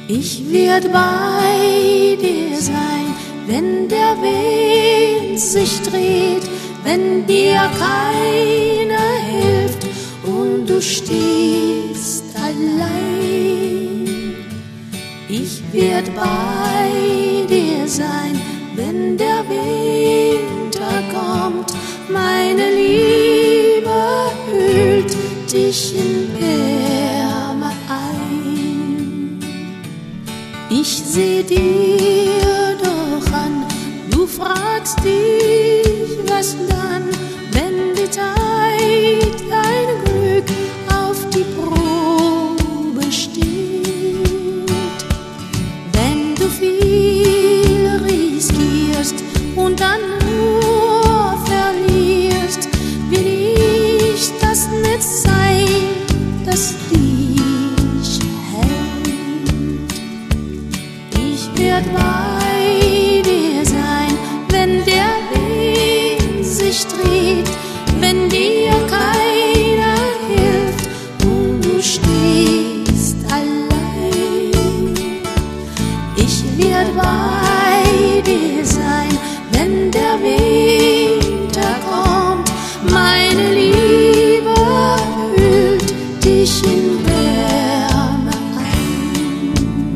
Ich werd bei dir sein, wenn der Wind sich dreht, wenn dir keiner hilft und du stehst allein. Ich werd bei dir sein, wenn der Winter kommt, meine Liebe hüllt dich in Wärme ein. Ich seh dir doch an, du fragst dich, was dann, wenn die Zeit dein Glück auf die Probe steht. Wenn du viel riskierst und dann nur verlierst, will ich das nicht sein, das dich hält. Ich werd bei dir sein, wenn der Wind sich dreht, wenn dir keiner hilft und du stehst allein. Ich werd bei dir sein, wenn der Winter kommt, meine Liebe hüllt dich in Wärme ein.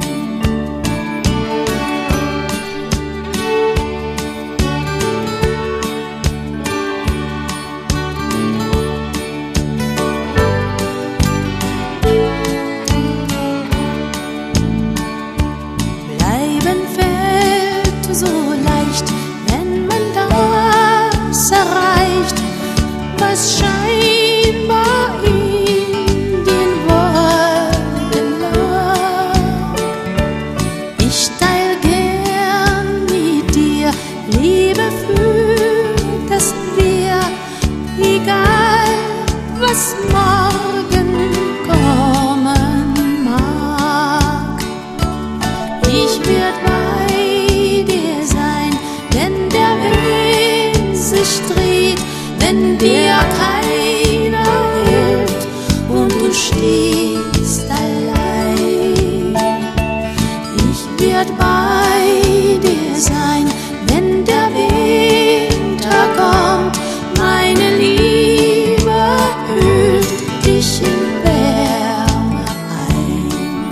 Bleiben fällt so leicht, wenn man das erreicht, was scheinbar in den Wolken lag. Ich teil gern mit dir Liebe für das Wir, egal was morgen kommen mag. Ich werd bei dir sein, wenn der Wind sich dreht, wenn dir keiner hilft und du stehst allein. Ich werd bei dir sein, wenn der Winter kommt, meine Liebe hüllt dich in Wärme ein.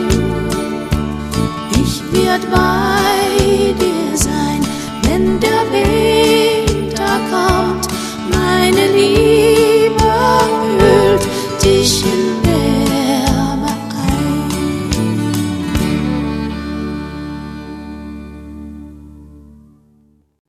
Ich werd bei dir sein, wenn der